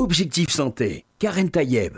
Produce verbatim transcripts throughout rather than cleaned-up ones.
Objectif Santé, Karen Tayeb.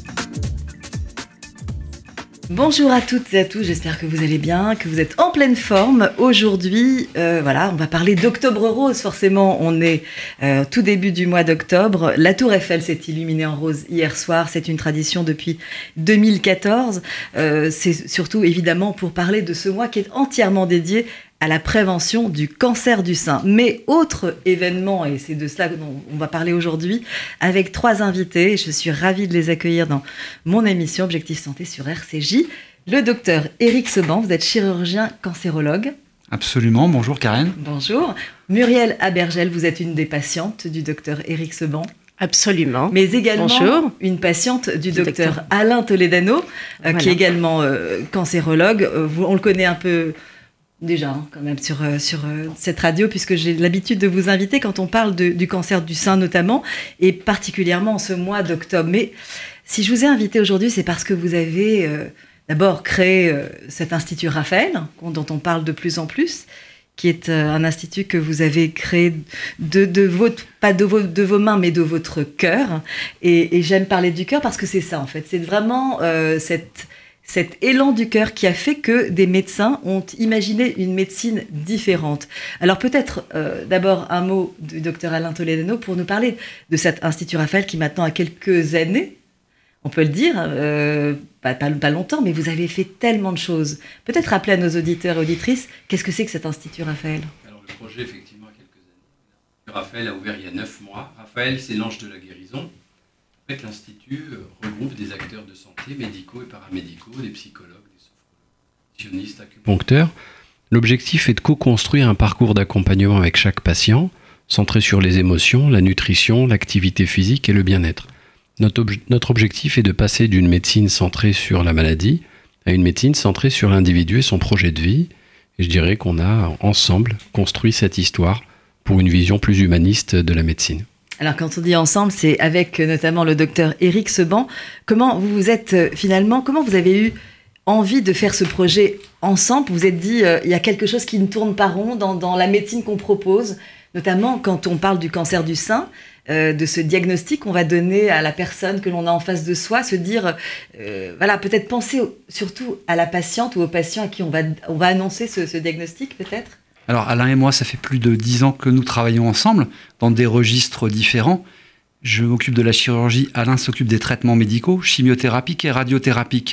Bonjour à toutes et à tous, j'espère que vous allez bien, que vous êtes en pleine forme. Aujourd'hui, euh, voilà, on va parler d'Octobre Rose. Forcément, on est euh, tout début du mois d'octobre. La Tour Eiffel s'est illuminée en rose hier soir. C'est une tradition depuis deux mille quatorze. Euh, c'est surtout évidemment pour parler de ce mois qui est entièrement dédié à la prévention du cancer du sein. Mais autre événement, et c'est de cela dont on va parler aujourd'hui, avec trois invités. Je suis ravie de les accueillir dans mon émission Objectif Santé sur R C J. Le docteur Éric Seban, vous êtes chirurgien cancérologue. Absolument, bonjour Karen. Bonjour. Muriel Abergel, vous êtes une des patientes du docteur Éric Seban. Absolument. Mais également Bonjour. Une patiente du docteur, docteur Alain Toledano, voilà. euh, qui est également euh, cancérologue. Euh, vous, on le connaît un peu... Déjà, hein, quand même, sur, euh, sur euh, cette radio, puisque j'ai l'habitude de vous inviter quand on parle de, du cancer du sein notamment, et particulièrement en ce mois d'octobre. Mais si je vous ai invité aujourd'hui, c'est parce que vous avez euh, d'abord créé euh, cet Institut Raphaël, dont on parle de plus en plus, qui est euh, un institut que vous avez créé de, de votre, pas de vos, de vos mains, mais de votre cœur. Et, et j'aime parler du cœur parce que c'est ça, en fait. C'est vraiment euh, cette... cet élan du cœur qui a fait que des médecins ont imaginé une médecine différente. Alors peut-être euh, d'abord un mot du docteur Alain Toledano pour nous parler de cet Institut Raphaël qui maintenant a quelques années, on peut le dire, euh, pas, pas, pas longtemps, mais vous avez fait tellement de choses. Peut-être rappeler à nos auditeurs et auditrices, qu'est-ce que c'est que cet Institut Raphaël ? Alors le projet, effectivement, a quelques années. Raphaël a ouvert il y a neuf mois. Raphaël, c'est l'ange de la guérison. En fait, l'Institut regroupe des acteurs de santé, médicaux et paramédicaux, des psychologues, des sophrologues, nutritionnistes, acupuncteurs. L'objectif est de co-construire un parcours d'accompagnement avec chaque patient, centré sur les émotions, la nutrition, l'activité physique et le bien-être. Notre, ob- notre objectif est de passer d'une médecine centrée sur la maladie à une médecine centrée sur l'individu et son projet de vie. Et je dirais qu'on a, ensemble, construit cette histoire pour une vision plus humaniste de la médecine. Alors, quand on dit ensemble, c'est avec notamment le docteur Éric Seban. Comment vous vous êtes finalement, comment vous avez eu envie de faire ce projet ensemble ? Vous vous êtes dit, euh, il y a quelque chose qui ne tourne pas rond dans, dans la médecine qu'on propose, notamment quand on parle du cancer du sein, euh, de ce diagnostic qu'on va donner à la personne que l'on a en face de soi, se dire, euh, voilà, peut-être penser au, surtout à la patiente ou au patient à qui on va, on va annoncer ce, ce diagnostic, peut-être ? Alors Alain et moi, ça fait plus de dix ans que nous travaillons ensemble dans des registres différents. Je m'occupe de la chirurgie, Alain s'occupe des traitements médicaux, chimiothérapiques et radiothérapiques.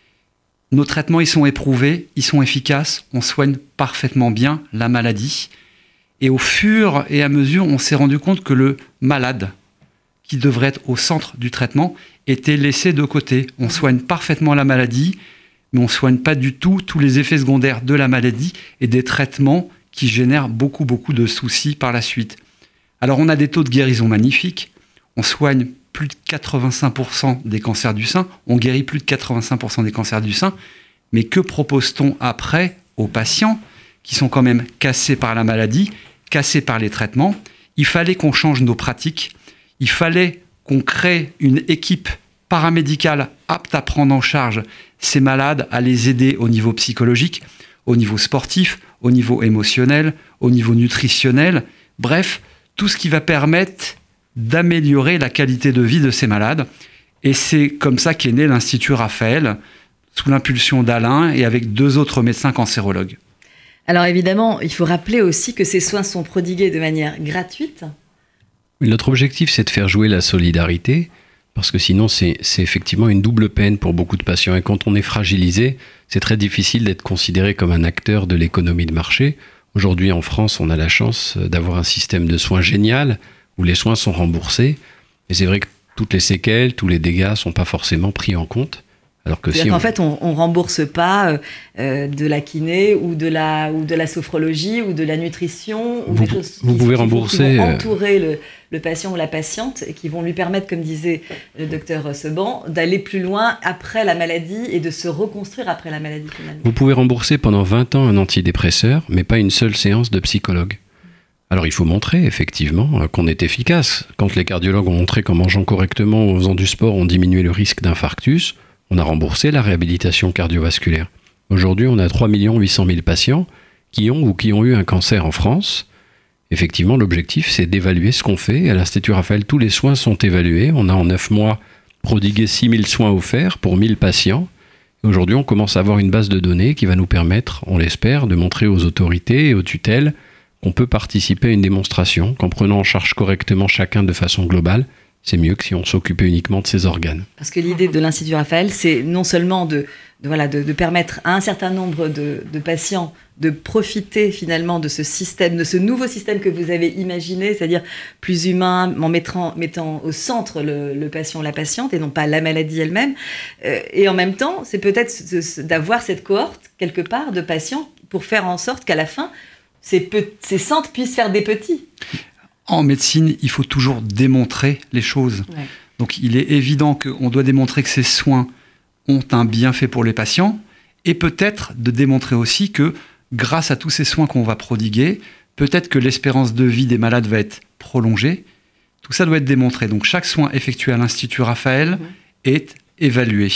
Nos traitements, ils sont éprouvés, ils sont efficaces, on soigne parfaitement bien la maladie. Et au fur et à mesure, on s'est rendu compte que le malade, qui devrait être au centre du traitement, était laissé de côté. On soigne parfaitement la maladie, mais on ne soigne pas du tout tous les effets secondaires de la maladie et des traitements qui génèrent beaucoup, beaucoup de soucis par la suite. Alors, on a des taux de guérison magnifiques. On soigne plus de quatre-vingt-cinq pour cent des cancers du sein. On guérit plus de quatre-vingt-cinq pour cent des cancers du sein. Mais que propose-t-on après aux patients qui sont quand même cassés par la maladie, cassés par les traitements ? Il fallait qu'on change nos pratiques. Il fallait qu'on crée une équipe paramédicale apte à prendre en charge ces malades, à les aider au niveau psychologique, au niveau sportif, au niveau émotionnel, au niveau nutritionnel, bref, tout ce qui va permettre d'améliorer la qualité de vie de ces malades. Et c'est comme ça qu'est né l'Institut Raphaël, sous l'impulsion d'Alain et avec deux autres médecins cancérologues. Alors évidemment, il faut rappeler aussi que ces soins sont prodigués de manière gratuite. Notre objectif, c'est de faire jouer la solidarité, parce que sinon, c'est, c'est effectivement une double peine pour beaucoup de patients. Et quand on est fragilisé, c'est très difficile d'être considéré comme un acteur de l'économie de marché. Aujourd'hui, en France, on a la chance d'avoir un système de soins génial, où les soins sont remboursés. Et c'est vrai que toutes les séquelles, tous les dégâts ne sont pas forcément pris en compte. Alors que C'est-à-dire si qu'en on... fait, on ne rembourse pas euh, de la kiné ou de la, ou de la sophrologie ou de la nutrition. Ou vous, des choses vous qui, pouvez qui, rembourser... qui vont entourer le, le patient ou la patiente et qui vont lui permettre, comme disait le docteur Seban, d'aller plus loin après la maladie et de se reconstruire après la maladie finalement. Vous pouvez rembourser pendant vingt ans un antidépresseur, mais pas une seule séance de psychologue. Alors il faut montrer effectivement qu'on est efficace. Quand les cardiologues ont montré qu'en mangeant correctement ou en faisant du sport, on diminuait le risque d'infarctus, on a remboursé la réhabilitation cardiovasculaire. Aujourd'hui, on a trois millions huit cent mille patients qui ont ou qui ont eu un cancer en France Effectivement, l'objectif, c'est d'évaluer ce qu'on fait. À l'Institut Raphaël, tous les soins sont évalués. On a en neuf mois prodigué six mille soins offerts pour mille patients. Et aujourd'hui, on commence à avoir une base de données qui va nous permettre, on l'espère, de montrer aux autorités et aux tutelles qu'on peut participer à une démonstration, qu'en prenant en charge correctement chacun de façon globale, c'est mieux que si on s'occupait uniquement de ses organes. Parce que l'idée de l'Institut Raphaël, c'est non seulement de, de, voilà, de, de permettre à un certain nombre de, de patients de profiter finalement de ce système, de ce nouveau système que vous avez imaginé, c'est-à-dire plus humain, en mettant, mettant au centre le, le patient, la patiente, et non pas la maladie elle-même. Euh, et en même temps, c'est peut-être ce, ce, d'avoir cette cohorte, quelque part, de patients pour faire en sorte qu'à la fin, ces, pe- ces centres puissent faire des petits. En médecine, il faut toujours démontrer les choses. Ouais. Donc, il est évident qu'on doit démontrer que ces soins ont un bienfait pour les patients et peut-être de démontrer aussi que, grâce à tous ces soins qu'on va prodiguer, peut-être que l'espérance de vie des malades va être prolongée. Tout ça doit être démontré. Donc, chaque soin effectué à l'Institut Raphaël mmh. est évalué.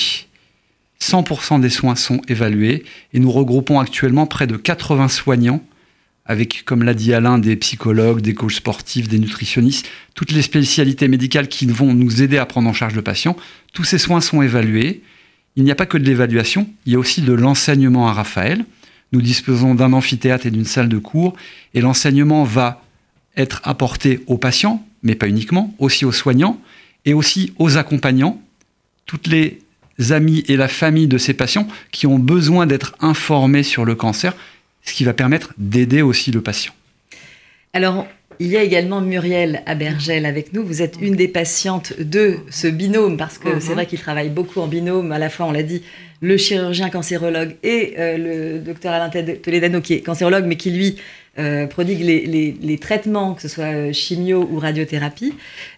cent pour cent des soins sont évalués et nous regroupons actuellement près de quatre-vingts soignants avec, comme l'a dit Alain, des psychologues, des coachs sportifs, des nutritionnistes, toutes les spécialités médicales qui vont nous aider à prendre en charge le patient. Tous ces soins sont évalués. Il n'y a pas que de l'évaluation, il y a aussi de l'enseignement à Raphaël. Nous disposons d'un amphithéâtre et d'une salle de cours, et l'enseignement va être apporté aux patients, mais pas uniquement, aussi aux soignants, et aussi aux accompagnants, toutes les amis et la famille de ces patients qui ont besoin d'être informés sur le cancer, ce qui va permettre d'aider aussi le patient. Alors, il y a également Muriel Abergel avec nous. Vous êtes une des patientes de ce binôme, parce que mmh. c'est vrai qu'il travaille beaucoup en binôme. À la fois, on l'a dit, le chirurgien cancérologue et euh, le docteur Alain Toledano, qui est cancérologue, mais qui, lui, euh, prodigue les, les, les traitements, que ce soit chimio ou radiothérapie.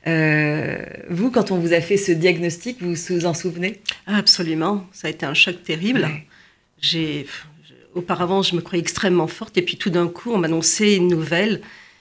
Euh, vous, quand on vous a fait ce diagnostic, vous vous en souvenez ? Absolument. Ça a été un choc terrible. Ouais. J'ai... Auparavant, je me croyais extrêmement forte, et puis tout d'un coup, on m'annonçait une nouvelle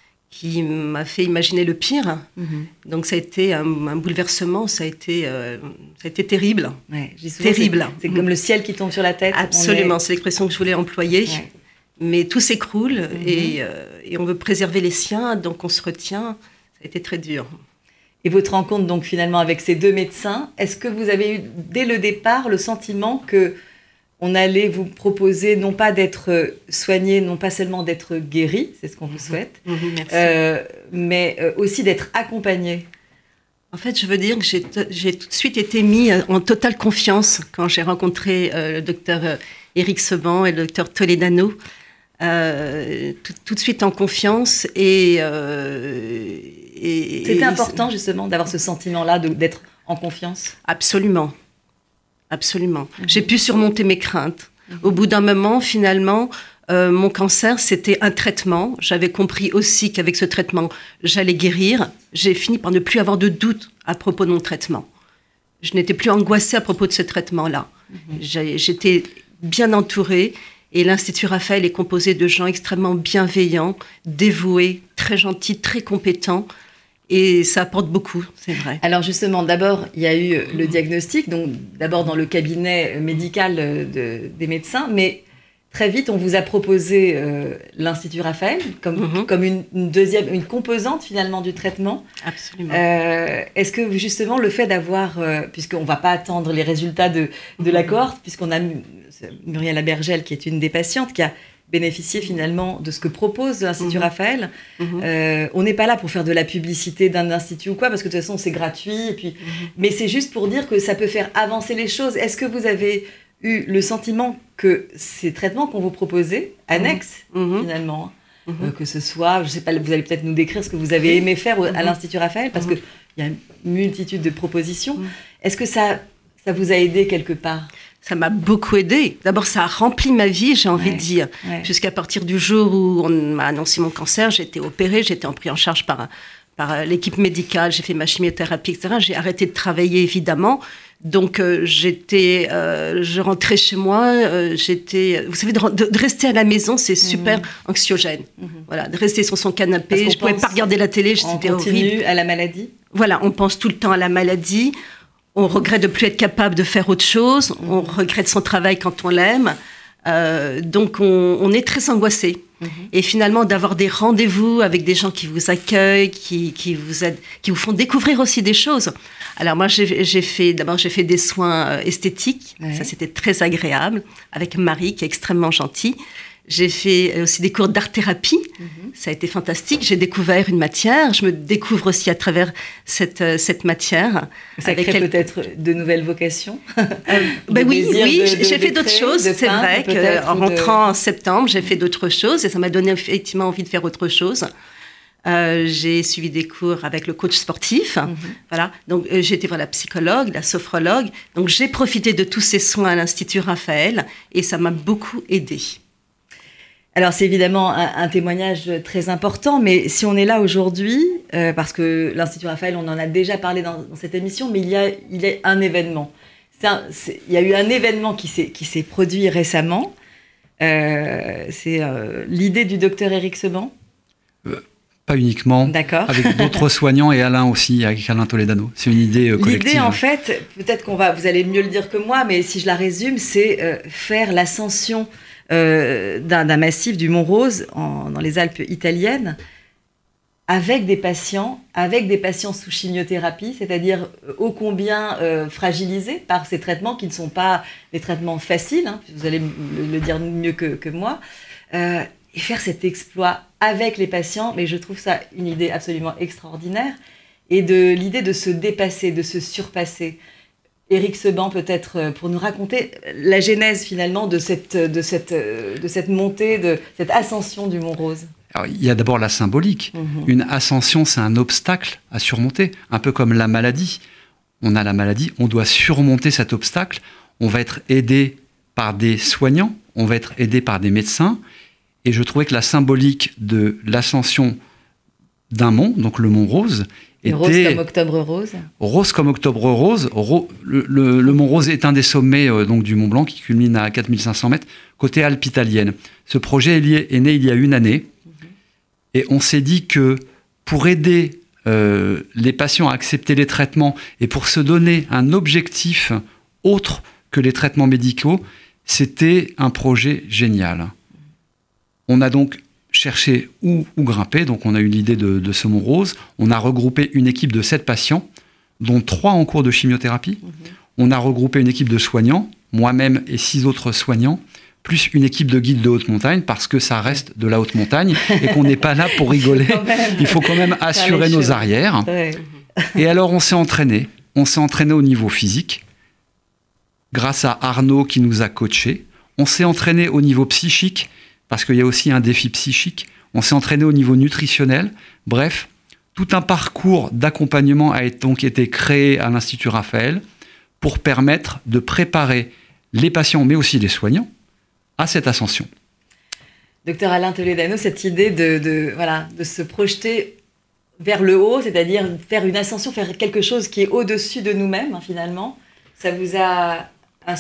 qui m'a fait imaginer le pire. Mmh. Donc ça a été un, un bouleversement, ça a été, euh, ça a été terrible. Ouais, terrible. C'est, c'est comme le ciel qui tombe sur la tête. Absolument, est... c'est l'expression que je voulais employer. Ouais. Mais tout s'écroule, mmh. et, euh, et on veut préserver les siens, donc on se retient. Ça a été très dur. Et votre rencontre, donc, finalement, avec ces deux médecins, est-ce que vous avez eu, dès le départ, le sentiment que on allait vous proposer non pas d'être soigné, non pas seulement d'être guéri, c'est ce qu'on vous souhaite, mmh, merci. Euh, mais aussi d'être accompagné? En fait, je veux dire que j'ai, t- j'ai tout de suite été mis en totale confiance quand j'ai rencontré euh, le docteur Éric Seban et le docteur Toledano. Euh, tout, tout de suite en confiance. Et, euh, et, C'était et, important justement d'avoir ce sentiment-là, de, d'être en confiance? Absolument. Absolument. Mmh. J'ai pu surmonter mes craintes. Mmh. Au bout d'un moment, finalement, euh, mon cancer, c'était un traitement. J'avais compris aussi qu'avec ce traitement, j'allais guérir. J'ai fini par ne plus avoir de doute à propos de mon traitement. Je n'étais plus angoissée à propos de ce traitement-là. Mmh. J'ai, j'étais bien entourée, et l'Institut Raphaël est composé de gens extrêmement bienveillants, dévoués, très gentils, très compétents. Et ça apporte beaucoup, c'est vrai. Alors justement, d'abord, il y a eu le diagnostic, donc d'abord dans le cabinet médical de, des médecins, mais très vite, on vous a proposé euh, l'Institut Raphaël comme, mm-hmm. comme une, une deuxième, une composante finalement du traitement. Absolument. Euh, est-ce que justement le fait d'avoir, euh, puisqu'on ne va pas attendre les résultats de, de la cohorte, puisqu'on a Muriel Abergel qui est une des patientes qui a bénéficier finalement de ce que propose l'Institut mmh. Raphaël. Mmh. Euh, on n'est pas là pour faire de la publicité d'un institut ou quoi, parce que de toute façon c'est gratuit. Et puis... Mmh. Mais c'est juste pour dire que ça peut faire avancer les choses. Est-ce que vous avez eu le sentiment que ces traitements qu'on vous proposait, annexes mmh. finalement, mmh. euh, que ce soit, je ne sais pas, vous allez peut-être nous décrire ce que vous avez aimé faire à l'Institut Raphaël, parce mmh. qu'il y a une multitude de propositions. Mmh. Est-ce que ça, ça vous a aidé quelque part ? Ça m'a beaucoup aidée. D'abord, ça a rempli ma vie, j'ai envie ouais, de dire. Ouais. Jusqu'à partir du jour où on m'a annoncé mon cancer, j'ai été opérée, j'ai été prise en charge par, par l'équipe médicale, j'ai fait ma chimiothérapie, et cetera. J'ai arrêté de travailler, évidemment. Donc, euh, j'étais, euh, je rentrais chez moi, euh, j'étais... Vous savez, de, de, de rester à la maison, c'est super mmh. anxiogène. Mmh. Voilà, de rester sur son canapé, je ne pouvais pas regarder la télé, c'était horrible. À la maladie ? Voilà, on pense tout le temps à la maladie. On regrette de ne plus être capable de faire autre chose. On regrette son travail quand on l'aime. Euh, donc, on, on est très angoissé. Mmh. Et finalement, d'avoir des rendez-vous avec des gens qui vous accueillent, qui, qui, vous, aident, qui vous font découvrir aussi des choses. Alors, moi, j'ai, j'ai fait, d'abord, j'ai fait des soins esthétiques. Ouais. Ça, c'était très agréable, avec Marie, qui est extrêmement gentille. J'ai fait aussi des cours d'art-thérapie. Mmh. Ça a été fantastique. J'ai découvert une matière. Je me découvre aussi à travers cette, cette matière. Ça crée quel... peut-être de nouvelles vocations. euh, ben oui, oui. De, de, j'ai de fait d'autres choses. C'est peindre, vrai qu'en rentrant de... en septembre, j'ai fait d'autres choses et ça m'a donné effectivement envie de faire autre chose. Euh, j'ai suivi des cours avec le coach sportif. Mmh. Voilà. Donc, euh, j'ai été voir la psychologue, la sophrologue. Donc, j'ai profité de tous ces soins à l'Institut Raphaël et ça m'a beaucoup aidée. Alors, c'est évidemment un, un témoignage très important, mais si on est là aujourd'hui, euh, parce que l'Institut Raphaël, on en a déjà parlé dans, dans cette émission, mais il y a, il y a un événement. C'est un, c'est, il y a eu un événement qui s'est, qui s'est produit récemment. Euh, c'est euh, l'idée du docteur Éric Seban. Euh, pas uniquement. D'accord. Avec d'autres soignants et Alain aussi, avec Alain Toledano. C'est une idée euh, collective. L'idée, en fait, peut-être qu'on va, vous allez mieux le dire que moi, mais si je la résume, c'est euh, faire l'ascension Euh, d'un, d'un massif du Mont Rose en, dans les Alpes italiennes avec des patients, avec des patients sous chimiothérapie, c'est-à-dire euh, ô combien euh, fragilisés par ces traitements qui ne sont pas des traitements faciles, hein, vous allez le, le dire mieux que, que moi, euh, et faire cet exploit avec les patients, mais je trouve ça une idée absolument extraordinaire, et de l'idée de se dépasser, de se surpasser. Éric Seban, peut-être, pour nous raconter la genèse, finalement, de cette, de cette, de cette montée, de cette ascension du Mont Rose. Alors, il y a d'abord la symbolique. Mmh. Une ascension, c'est un obstacle à surmonter, un peu comme la maladie. On a la maladie, on doit surmonter cet obstacle. On va être aidé par des soignants, on va être aidé par des médecins. Et je trouvais que la symbolique de l'ascension d'un mont, donc le Mont Rose, était rose comme octobre rose. Rose comme octobre rose. Ro, le, le, le Mont Rose est un des sommets euh, donc, du Mont Blanc qui culmine à quatre mille cinq cents mètres, côté Alpes italiennes. Ce projet est, lié, est né il y a une année. Mmh. Et on s'est dit que pour aider euh, les patients à accepter les traitements et pour se donner un objectif autre que les traitements médicaux, c'était un projet génial. On a donc chercher où, où grimper, donc on a eu l'idée de, de ce Mont Rose. On a regroupé une équipe de sept patients, dont trois en cours de chimiothérapie. Mmh. On a regroupé une équipe de soignants, moi-même et six autres soignants, plus une équipe de guides de haute montagne, parce que ça reste de la haute montagne et qu'on n'est pas là pour rigoler. Il faut quand même assurer nos choses. Arrières. Ouais. Et alors on s'est entraîné. On s'est entraîné au niveau physique, grâce à Arnaud qui nous a coachés. On s'est entraîné au niveau psychique, parce qu'il y a aussi un défi psychique. On s'est entraîné au niveau nutritionnel. Bref, tout un parcours d'accompagnement a donc été créé à l'Institut Raphaël pour permettre de préparer les patients, mais aussi les soignants, à cette ascension. Docteur Alain Toledano, cette idée de, de, voilà, de se projeter vers le haut, c'est-à-dire faire une ascension, faire quelque chose qui est au-dessus de nous-mêmes, hein, finalement, ça vous a inspiré ?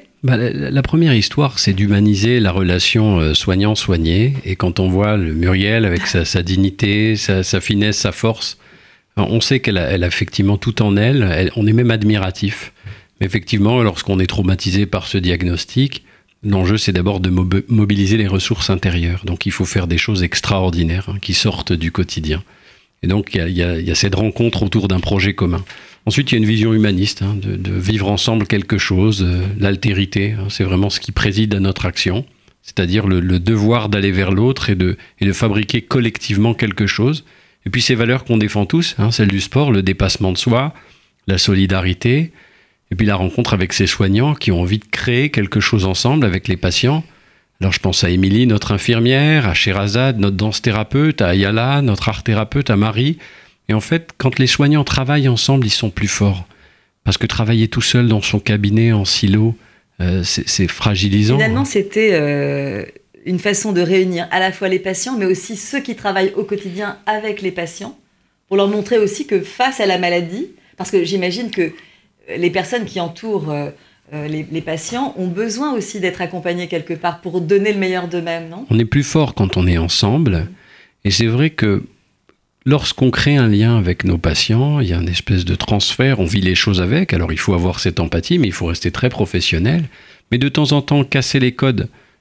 Bah, la, la première histoire, c'est d'humaniser la relation euh, soignant-soigné. Et quand on voit le Muriel avec sa, sa dignité, sa, sa finesse, sa force, on sait qu'elle a, elle a effectivement tout en elle. elle. On est même admiratif. Mais effectivement, lorsqu'on est traumatisé par ce diagnostic, l'enjeu, c'est d'abord de mob- mobiliser les ressources intérieures. Donc, il faut faire des choses extraordinaires hein, qui sortent du quotidien. Et donc, il y a, y a, y a cette rencontre autour d'un projet commun. Ensuite, il y a une vision humaniste, hein, de, de vivre ensemble quelque chose, euh, l'altérité, hein, c'est vraiment ce qui préside à notre action, c'est-à-dire le, le devoir d'aller vers l'autre et de, et de fabriquer collectivement quelque chose. Et puis ces valeurs qu'on défend tous, hein, celles du sport, le dépassement de soi, la solidarité, et puis la rencontre avec ces soignants qui ont envie de créer quelque chose ensemble avec les patients. Alors je pense à Émilie, notre infirmière, à Sherazade, notre danse thérapeute, à Ayala, notre art thérapeute, à Marie. Et en fait, quand les soignants travaillent ensemble, ils sont plus forts. Parce que travailler tout seul dans son cabinet, en silo, euh, c'est, c'est fragilisant. Finalement, c'était euh, une façon de réunir à la fois les patients, mais aussi ceux qui travaillent au quotidien avec les patients, pour leur montrer aussi que face à la maladie, parce que j'imagine que les personnes qui entourent euh, les, les patients ont besoin aussi d'être accompagnés quelque part pour donner le meilleur d'eux-mêmes, non ? On est plus fort quand on est ensemble. Et c'est vrai que lorsqu'on crée un lien avec nos patients, il y a une espèce de transfert, on vit les choses avec, alors il faut avoir cette empathie, mais il faut rester très professionnel. Mais de temps en temps, casser les codes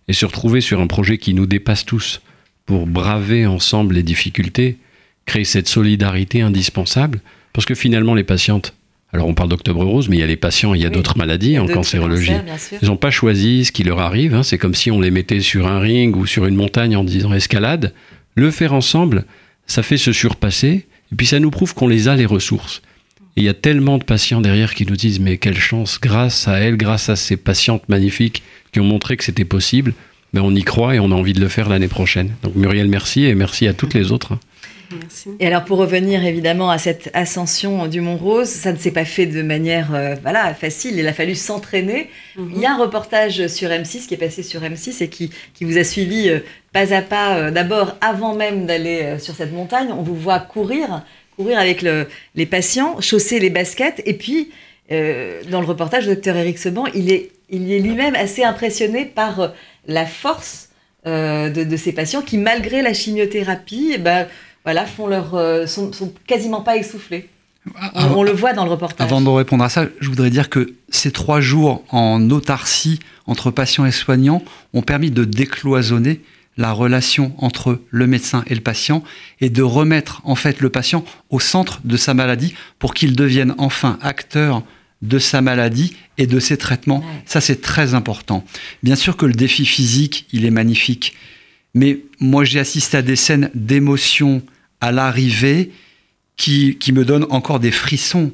et se retrouver sur un projet qui nous dépasse tous pour braver ensemble les difficultés, créer cette solidarité indispensable, parce que finalement les patientes, alors on parle d'Octobre Rose, mais il y a les patients, il y a oui, d'autres maladies en cancérologie. Cancers, ils n'ont pas choisi ce qui leur arrive, hein. C'est comme si on les mettait sur un ring ou sur une montagne en disant escalade. Le faire ensemble, ça fait se surpasser, et puis ça nous prouve qu'on les a les ressources. Et il y a tellement de patients derrière qui nous disent mais quelle chance, grâce à elle, grâce à ces patientes magnifiques qui ont montré que c'était possible, ben on y croit et on a envie de le faire l'année prochaine. Donc Muriel, merci, et merci à toutes les autres. Merci. Et alors pour revenir évidemment à cette ascension du Mont Rose, ça ne s'est pas fait de manière euh, voilà, facile, il a fallu s'entraîner. Mm-hmm. Il y a un reportage sur M six qui est passé sur M six et qui, qui vous a suivi euh, pas à pas, euh, d'abord avant même d'aller euh, sur cette montagne, on vous voit courir, courir avec le, les patients, chausser les baskets, et puis euh, dans le reportage, le docteur Éric Seban, il est, il est lui-même assez impressionné par euh, la force euh, de, de ces patients qui, malgré la chimiothérapie, bah, voilà, font leur, euh, sont, sont quasiment pas essoufflés. On, on le voit dans le reportage. Avant de répondre à ça, je voudrais dire que ces trois jours en autarcie entre patients et soignants ont permis de décloisonner la relation entre le médecin et le patient et de remettre en fait le patient au centre de sa maladie pour qu'il devienne enfin acteur de sa maladie et de ses traitements. Ouais. Ça, c'est très important. Bien sûr que le défi physique, il est magnifique, mais moi, j'ai assisté à des scènes d'émotion à l'arrivée qui, qui me donnent encore des frissons.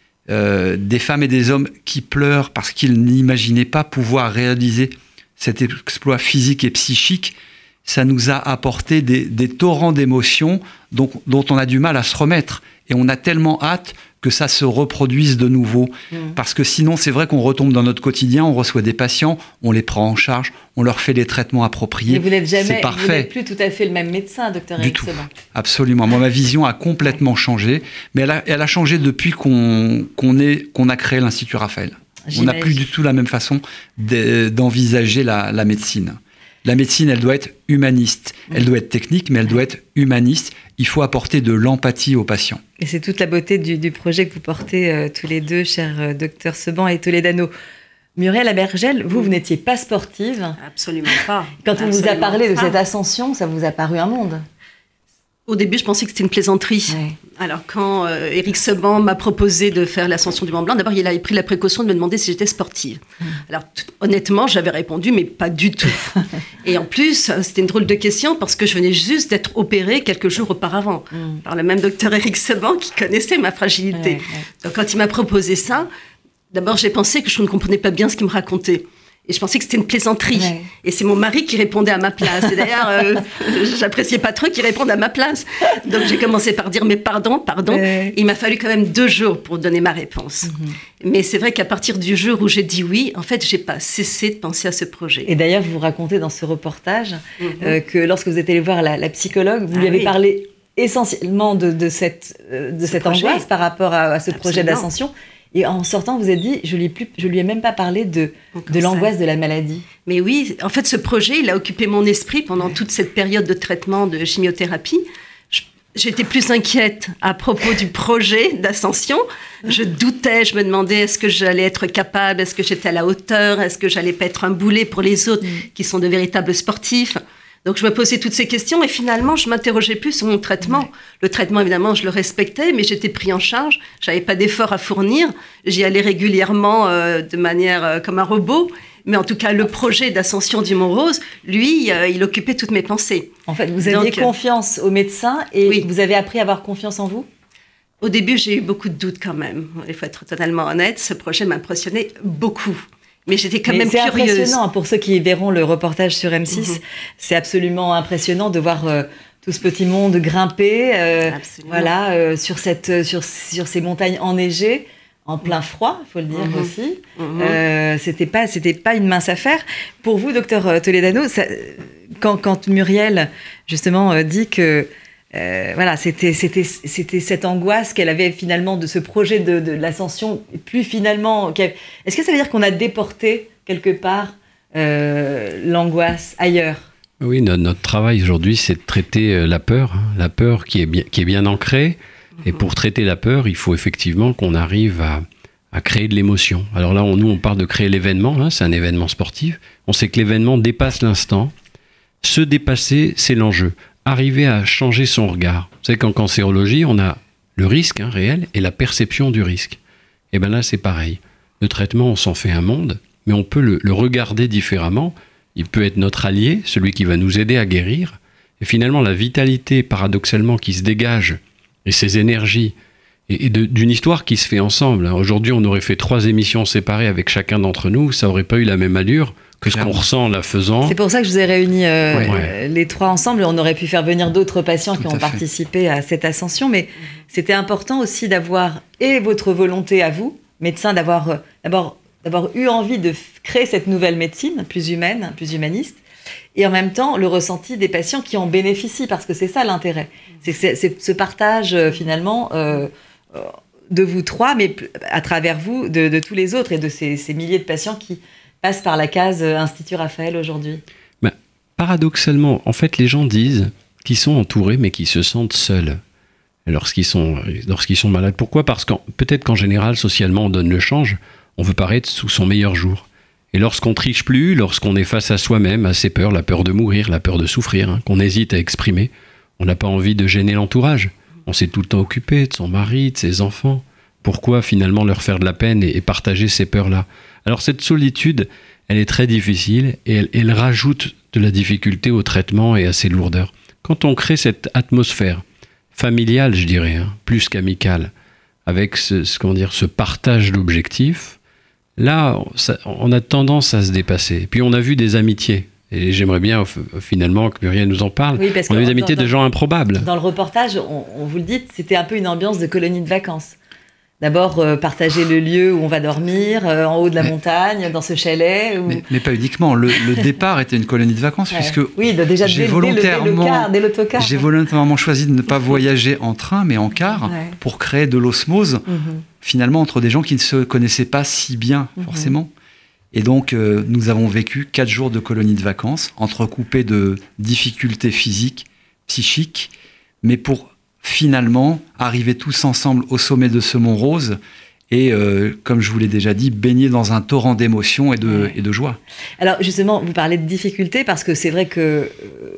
Euh, des femmes et des hommes qui pleurent parce qu'ils n'imaginaient pas pouvoir réaliser cet exploit physique et psychique. Ça nous a apporté des, des torrents d'émotions dont, dont on a du mal à se remettre. Et on a tellement hâte que ça se reproduise de nouveau. Mmh. Parce que sinon, c'est vrai qu'on retombe dans notre quotidien, on reçoit des patients, on les prend en charge, on leur fait les traitements appropriés. Mais vous n'êtes jamais, c'est parfait. Vous n'êtes plus tout à fait le même médecin, docteur Éric Seban. Absolument. Moi, ma vision a complètement ouais. changé. Mais elle a, elle a changé depuis qu'on, qu'on, est, qu'on a créé l'Institut Raphaël. J'imagine. On n'a plus du tout la même façon d'envisager la, la médecine. La médecine, elle doit être humaniste. Elle doit être technique, mais elle doit être humaniste. Il faut apporter de l'empathie aux patients. Et c'est toute la beauté du, du projet que vous portez euh, tous les deux, chers euh, docteur Seban et Toledano. Muriel Abergel, vous, vous n'étiez pas sportive. Absolument pas. Quand on Absolument vous a parlé de pas. cette ascension, ça vous a paru un monde. Au début, je pensais que c'était une plaisanterie. Ouais. Alors, quand euh, Éric Seban m'a proposé de faire l'ascension du Mont Blanc, d'abord, il a pris la précaution de me demander si j'étais sportive. Mmh. Alors, t- honnêtement, j'avais répondu, mais pas du tout. Et en plus, c'était une drôle de question parce que je venais juste d'être opérée quelques jours auparavant mmh. par le même docteur Éric Seban qui connaissait ma fragilité. Ouais, ouais. Donc, quand il m'a proposé ça, d'abord, j'ai pensé que je ne comprenais pas bien ce qu'il me racontait. Et je pensais que c'était une plaisanterie. Ouais. Et c'est mon mari qui répondait à ma place. Et d'ailleurs, euh, j'appréciais pas trop qu'il réponde à ma place. Donc j'ai commencé par dire mais pardon, pardon. Ouais. Il m'a fallu quand même deux jours pour donner ma réponse. Mm-hmm. Mais c'est vrai qu'à partir du jour où j'ai dit oui, en fait, j'ai pas cessé de penser à ce projet. Et d'ailleurs, vous racontez dans ce reportage mm-hmm. euh, que lorsque vous êtes allé voir la, la psychologue, vous ah, lui avez oui. parlé essentiellement de, de cette, euh, de cette angoisse par rapport à, à ce Absolument. projet d'ascension. Et en sortant, vous avez dit, je lui, plus, je lui ai même pas parlé de, de l'angoisse de la maladie. Mais oui, en fait, ce projet, il a occupé mon esprit pendant ouais. toute cette période de traitement de chimiothérapie. Je, j'étais plus inquiète à propos du projet d'ascension. Je doutais, je me demandais, est-ce que j'allais être capable, est-ce que j'étais à la hauteur, est-ce que j'allais pas être un boulet pour les autres mmh. qui sont de véritables sportifs. Donc, je me posais toutes ces questions et finalement, je m'interrogeais plus sur mon traitement. Ouais. Le traitement, évidemment, je le respectais, mais j'étais pris en charge. Je n'avais pas d'effort à fournir. J'y allais régulièrement euh, de manière euh, comme un robot. Mais en tout cas, le projet d'ascension du Mont Rose, lui, euh, il occupait toutes mes pensées. En fait, vous aviez Donc, confiance aux médecins et oui. vous avez appris à avoir confiance en vous ? Au début, j'ai eu beaucoup de doutes quand même. Il faut être totalement honnête. Ce projet m'impressionnait beaucoup. Mais j'étais quand Mais même c'est curieuse. C'est impressionnant, pour ceux qui verront le reportage sur M six, mm-hmm. c'est absolument impressionnant de voir euh, tout ce petit monde grimper euh, voilà, euh, sur, cette, sur, sur ces montagnes enneigées, en plein froid, il faut le dire mm-hmm. aussi. Mm-hmm. Euh, c'était pas, c'était pas une mince affaire. Pour vous, docteur Toledano, ça, quand, quand Muriel, justement, euh, dit que Euh, voilà, c'était, c'était, c'était cette angoisse qu'elle avait finalement de ce projet de, de l'ascension. Et puis finalement, est-ce que ça veut dire qu'on a déporté quelque part euh, l'angoisse ailleurs ? Oui, notre, notre travail aujourd'hui, c'est de traiter la peur, hein, la peur qui est bien, qui est bien ancrée. Et pour traiter la peur, il faut effectivement qu'on arrive à, à créer de l'émotion. Alors là, on, nous, on parle de créer l'événement, hein, c'est un événement sportif. On sait que l'événement dépasse l'instant. Se dépasser, c'est l'enjeu. Arriver à changer son regard. Vous savez qu'en cancérologie, on a le risque hein, réel et la perception du risque. Et bien là, c'est pareil. Le traitement, on s'en fait un monde, mais on peut le, le regarder différemment. Il peut être notre allié, celui qui va nous aider à guérir. Et finalement, la vitalité, paradoxalement, qui se dégage, et ces énergies, et, et de, d'une histoire qui se fait ensemble. Aujourd'hui, on aurait fait trois émissions séparées avec chacun d'entre nous, ça n'aurait pas eu la même allure que ce qu'on ressent en la faisant. C'est pour ça que je vous ai réunis euh, ouais, ouais. les trois ensemble. On aurait pu faire venir d'autres patients Tout qui à ont fait. participé à cette ascension, mais c'était important aussi d'avoir et votre volonté à vous, médecins, d'avoir euh, d'abord, d'avoir eu envie de f- créer cette nouvelle médecine plus humaine, plus humaniste, et en même temps le ressenti des patients qui en bénéficient, parce que c'est ça l'intérêt. C'est, c'est, c'est ce partage euh, finalement euh, euh, de vous trois, mais p- à travers vous, de, de tous les autres et de ces, ces milliers de patients qui passent par la case euh, Institut Raphaël aujourd'hui. Ben, paradoxalement, en fait, les gens disent qu'ils sont entourés, mais qu'ils se sentent seuls lorsqu'ils sont, lorsqu'ils sont malades. Pourquoi ? Parce que peut-être qu'en général, socialement, on donne le change, on veut paraître sous son meilleur jour. Et lorsqu'on triche plus, lorsqu'on est face à soi-même, à ses peurs, la peur de mourir, la peur de souffrir, hein, qu'on hésite à exprimer, on n'a pas envie de gêner l'entourage. On s'est tout le temps occupé de son mari, de ses enfants. Pourquoi finalement leur faire de la peine et, et partager ces peurs-là ? Alors cette solitude, elle est très difficile et elle, elle rajoute de la difficulté au traitement et à ses lourdeurs. Quand on crée cette atmosphère familiale, je dirais, hein, plus qu'amicale, avec ce, ce, comment dire, ce partage d'objectifs, là, ça, on a tendance à se dépasser. Et puis on a vu des amitiés. Et j'aimerais bien finalement que Muriel nous en parle. Oui, parce on a que eu des amitiés dans, de gens improbables. Dans le reportage, on, on vous le dit, c'était un peu une ambiance de colonie de vacances. D'abord, euh, partager le lieu où on va dormir, euh, en haut de la mais, montagne, dans ce chalet. Où... Mais, mais pas uniquement. Le, le départ était une colonie de vacances, ouais. puisque oui, déjà, j'ai, dès, volontairement, dès, le, dès, le car, dès l'autocar. J'ai volontairement choisi de ne pas voyager en train, mais en car, ouais. pour créer de l'osmose, mm-hmm. finalement, entre des gens qui ne se connaissaient pas si bien, mm-hmm. forcément. Et donc, euh, nous avons vécu quatre jours de colonie de vacances, entrecoupés de difficultés physiques, psychiques, mais pour... finalement, arriver tous ensemble au sommet de ce mont Rose et, euh, comme je vous l'ai déjà dit, baigner dans un torrent d'émotions et de, ouais. et de joie. Alors justement, vous parlez de difficultés parce que c'est vrai que euh,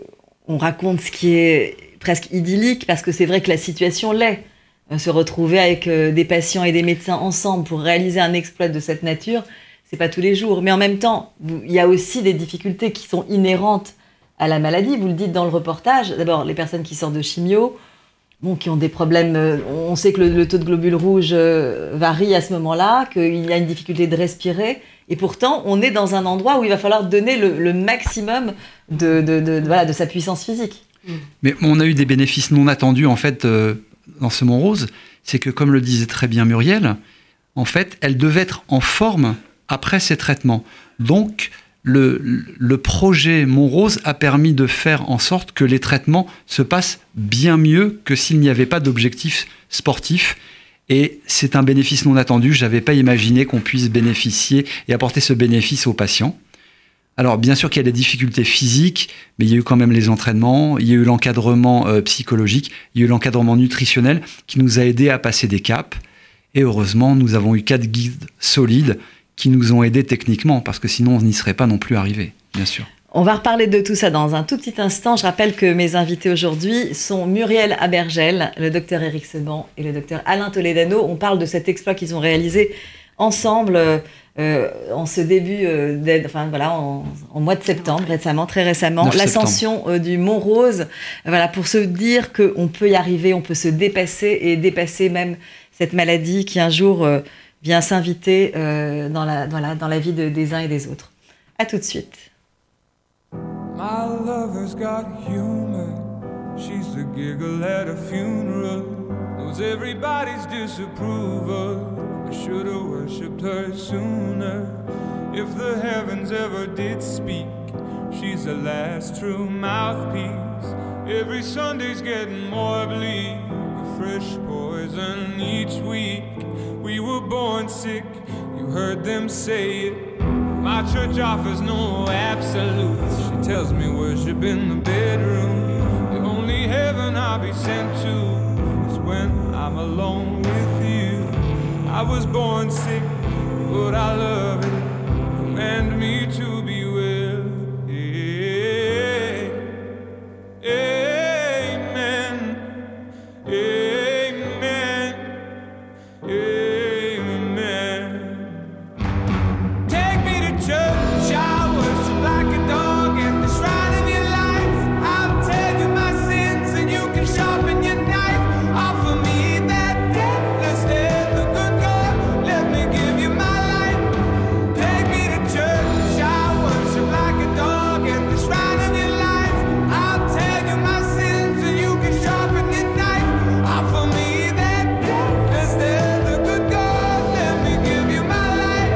on raconte ce qui est presque idyllique, parce que c'est vrai que la situation l'est. Euh, se retrouver avec euh, des patients et des médecins ensemble pour réaliser un exploit de cette nature, c'est pas tous les jours. Mais en même temps, il y a aussi des difficultés qui sont inhérentes à la maladie. Vous le dites dans le reportage. D'abord, les personnes qui sortent de chimio, Bon, qui ont des problèmes, on sait que le, le taux de globules rouges euh, varie à ce moment-là, qu'il y a une difficulté de respirer, et pourtant on est dans un endroit où il va falloir donner le, le maximum de, de, de, de, voilà, de sa puissance physique. Mais on a eu des bénéfices non attendus en fait euh, dans ce Mont Rose, c'est que comme le disait très bien Muriel, en fait elle devait être en forme après ses traitements. Donc Le, le projet Mont Rose a permis de faire en sorte que les traitements se passent bien mieux que s'il n'y avait pas d'objectif sportif. Et c'est un bénéfice non attendu. Je n'avais pas imaginé qu'on puisse bénéficier et apporter ce bénéfice aux patients. Alors, bien sûr qu'il y a des difficultés physiques, mais il y a eu quand même les entraînements, il y a eu l'encadrement euh, psychologique, il y a eu l'encadrement nutritionnel qui nous a aidés à passer des caps. Et heureusement, nous avons eu quatre guides solides qui nous ont aidés techniquement, parce que sinon on n'y serait pas non plus arrivé, bien sûr. On va reparler de tout ça dans un tout petit instant. Je rappelle que mes invités aujourd'hui sont Muriel Abergel, le docteur Éric Seban et le docteur Alain Toledano. On parle de cet exploit qu'ils ont réalisé ensemble euh, en ce début, euh, enfin voilà, en, en mois de septembre, récemment, très récemment, l'ascension euh, du Mont Rose. Voilà, pour se dire qu'on peut y arriver, on peut se dépasser et dépasser même cette maladie qui un jour euh, vient s'inviter euh, dans, la, voilà, dans la vie de, des uns et des autres. À tout de suite. My lover's got humor. She's the giggle at a funeral. Knows everybody's disapproval. I should've worshipped her sooner. If the heavens ever did speak, she's the last true mouthpiece. Every Sunday's getting more bleak, a fresh poison each week. We were born sick, you heard them say it. My church offers no absolutes. She tells me worship in the bedroom. The only heaven I'll be sent to is when I'm alone with you. I was born sick, but I love it. Command me to be well. Yeah. Amen. Amen. Amen. Take me to church, I worship like a dog at the shrine of your life. I'll tell you my sins and you can sharpen your knife. Offer me that deathless death, the good God, let me give you my life. Take me to church, I worship like a dog at the shrine of your life. I'll tell you my sins and you can sharpen your knife. Offer me that deathless death, the good God, let me give you my life.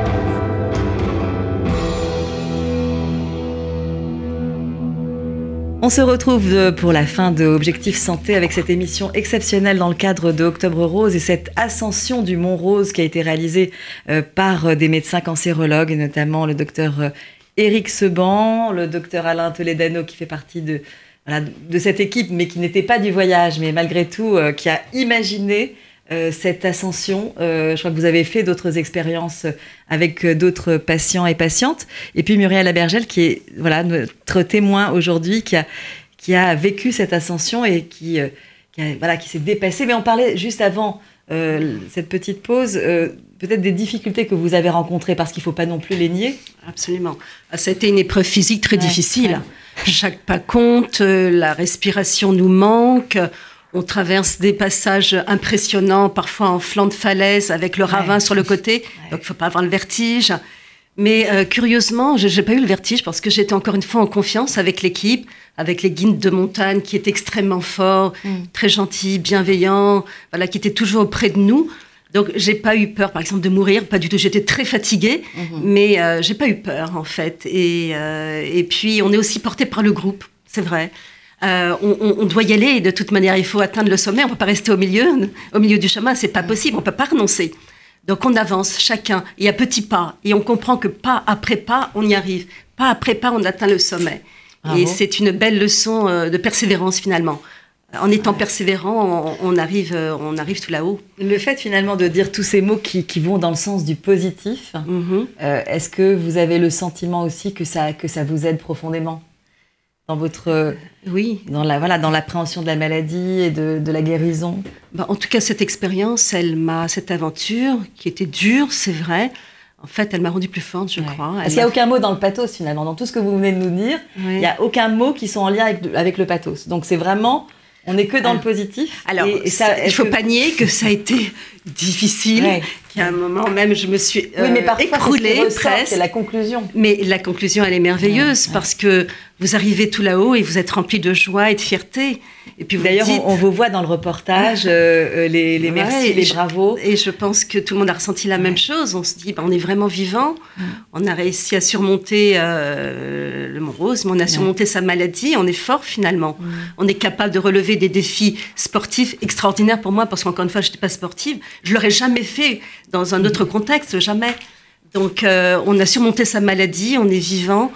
On se retrouve pour la fin de Objectif Santé avec cette émission exceptionnelle dans le cadre de Octobre Rose et cette ascension du Mont Rose qui a été réalisée par des médecins cancérologues, et notamment le docteur Éric Seban, le docteur Alain Toledano qui fait partie de, voilà, de cette équipe, mais qui n'était pas du voyage, mais malgré tout qui a imaginé Euh, cette ascension. Euh, je crois que vous avez fait d'autres expériences avec euh, d'autres patients et patientes. Et puis Muriel Abergel, qui est voilà, notre témoin aujourd'hui, qui a, qui a vécu cette ascension et qui, euh, qui, a, voilà, qui s'est dépassée. Mais on parlait juste avant euh, cette petite pause, euh, peut-être des difficultés que vous avez rencontrées, parce qu'il ne faut pas non plus les nier. Absolument. Ça a été une épreuve physique très ouais, difficile. Ouais. Chaque pas compte, la respiration nous manque. On traverse des passages impressionnants, parfois en flanc de falaise, avec le ravin ouais. sur le côté. Ouais. Donc, il ne faut pas avoir le vertige. Mais euh, curieusement, je n'ai pas eu le vertige parce que j'étais encore une fois en confiance avec l'équipe, avec les guides de montagne qui étaient extrêmement forts, mm. très gentils, bienveillants, voilà, qui étaient toujours auprès de nous. Donc, je n'ai pas eu peur, par exemple, de mourir. Pas du tout. J'étais très fatiguée, mm-hmm. mais euh, je n'ai pas eu peur, en fait. Et, euh, et puis, on est aussi porté par le groupe, c'est vrai. Euh, on, on doit y aller, de toute manière, il faut atteindre le sommet, on ne peut pas rester au milieu, au milieu du chemin, c'est pas possible, on ne peut pas renoncer. Donc on avance, chacun, et à petits pas, et on comprend que pas après pas, on y arrive, pas après pas, on atteint le sommet. Bravo. Et c'est une belle leçon de persévérance finalement. En étant ouais. persévérant, on, on, arrive, on arrive tout là-haut. Le fait finalement de dire tous ces mots qui, qui vont dans le sens du positif, mm-hmm. euh, est-ce que vous avez le sentiment aussi que ça, que ça vous aide profondément ? Dans votre, oui, dans la voilà, dans l'appréhension de la maladie et de, de la guérison. Ben, en tout cas, cette expérience, elle m'a, cette aventure qui était dure, c'est vrai. En fait, elle m'a rendue plus forte, je ouais. crois. Parce elle qu'il n'y a aucun mot dans le pathos finalement, dans tout ce que vous venez de nous dire, ouais. il n'y a aucun mot qui sont en lien avec, avec le pathos. Donc c'est vraiment, on n'est que dans alors, le positif. Alors, et, et ça, il ne faut que... pas nier que ça a été difficile. Ouais. Qu'à un moment même, je me suis euh, oui, mais parfois, écroulée c'est ressort, presque. C'est la conclusion. Mais la conclusion, elle est merveilleuse ouais, ouais. parce que vous arrivez tout là-haut et vous êtes rempli de joie et de fierté. Et puis vous D'ailleurs, dites... on, on vous voit dans le reportage, euh, les, les merci, ouais, les je, bravos. Et je pense que tout le monde a ressenti la ouais. même chose. On se dit, bah, on est vraiment vivant. Ouais. On a réussi à surmonter euh, le Mont Rose, mais on a ouais. surmonté sa maladie. On est fort finalement. Ouais. On est capable de relever des défis sportifs extraordinaires pour moi, parce qu'encore une fois, je n'étais pas sportive. Je ne l'aurais jamais fait dans un autre contexte, jamais. Donc, euh, on a surmonté sa maladie, on est vivant.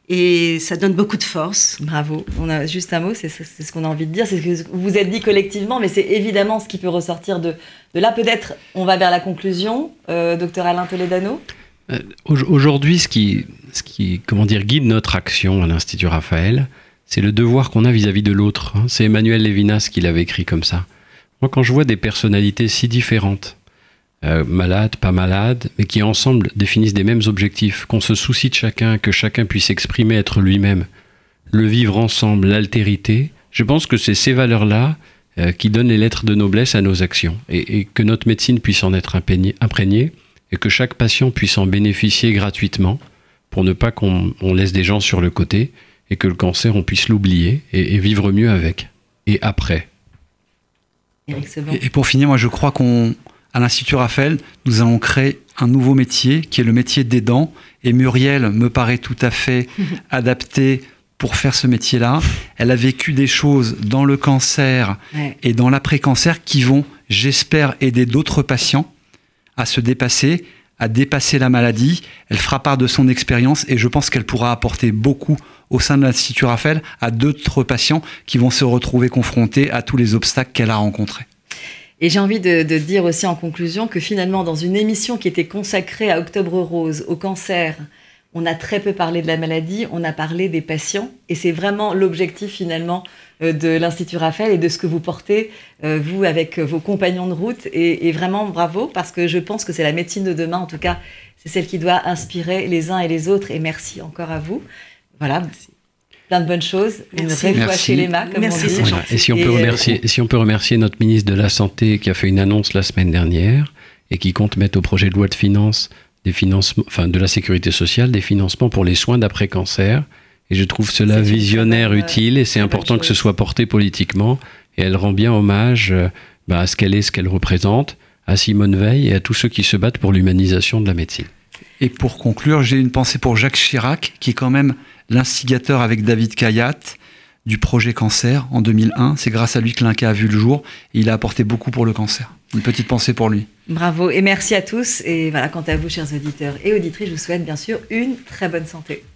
Et ça donne beaucoup de force. Bravo. On a juste un mot, c'est, c'est ce qu'on a envie de dire. C'est ce que vous vous êtes dit collectivement, mais c'est évidemment ce qui peut ressortir de, de là. Peut-être, on va vers la conclusion. Euh, docteur Alain Toledano. Euh, aujourd'hui, ce qui, ce qui comment dire, guide notre action à l'Institut Raphaël, c'est le devoir qu'on a vis-à-vis de l'autre. C'est Emmanuel Lévinas qui l'avait écrit comme ça. Moi, quand je vois des personnalités si différentes, Euh, malades, pas malades, mais qui ensemble définissent des mêmes objectifs, qu'on se soucie de chacun, que chacun puisse exprimer, être lui-même, le vivre ensemble, l'altérité, je pense que c'est ces valeurs-là euh, qui donnent les lettres de noblesse à nos actions, et, et que notre médecine puisse en être imprégnée, imprégnée, et que chaque patient puisse en bénéficier gratuitement, pour ne pas qu'on on laisse des gens sur le côté, et que le cancer, on puisse l'oublier, et, et vivre mieux avec, et après. Éric Seban. Et, et pour finir, moi je crois qu'on à l'Institut Raphaël, nous allons créer un nouveau métier qui est le métier d'aidant. Et Muriel me paraît tout à fait adaptée pour faire ce métier-là. Elle a vécu des choses dans le cancer ouais. et dans l'après-cancer qui vont, j'espère, aider d'autres patients à se dépasser, à dépasser la maladie. Elle fera part de son expérience et je pense qu'elle pourra apporter beaucoup au sein de l'Institut Raphaël à d'autres patients qui vont se retrouver confrontés à tous les obstacles qu'elle a rencontrés. Et j'ai envie de, de dire aussi en conclusion que finalement, dans une émission qui était consacrée à Octobre Rose, au cancer, on a très peu parlé de la maladie, on a parlé des patients. Et c'est vraiment l'objectif finalement de l'Institut Raphaël et de ce que vous portez, euh, vous, avec vos compagnons de route. Et, et vraiment, bravo, parce que je pense que c'est la médecine de demain, en tout cas, c'est celle qui doit inspirer les uns et les autres. Et merci encore à vous. Voilà, merci. Plein de bonnes choses. Merci. Une vraie fois chez l'E M A, comme merci, on dit. c'est Voilà. Et si on, peut et remercier, euh, si on peut remercier notre ministre de la Santé qui a fait une annonce la semaine dernière et qui compte mettre au projet de loi de finances, des financements, enfin de la sécurité sociale, des financements pour les soins d'après-cancer. Et je trouve cela C'est visionnaire, bonne, utile, et c'est important que ce soit porté politiquement. Et elle rend bien hommage euh, bah, à ce qu'elle est, ce qu'elle représente, à Simone Veil et à tous ceux qui se battent pour l'humanisation de la médecine. Et pour conclure, j'ai une pensée pour Jacques Chirac, qui est quand même l'instigateur avec David Kayat du projet Cancer en deux mille un. C'est grâce à lui que l'I N C A a vu le jour et il a apporté beaucoup pour le cancer. Une petite pensée pour lui. Bravo et merci à tous. Et voilà, quant à vous, chers auditeurs et auditrices, je vous souhaite bien sûr une très bonne santé.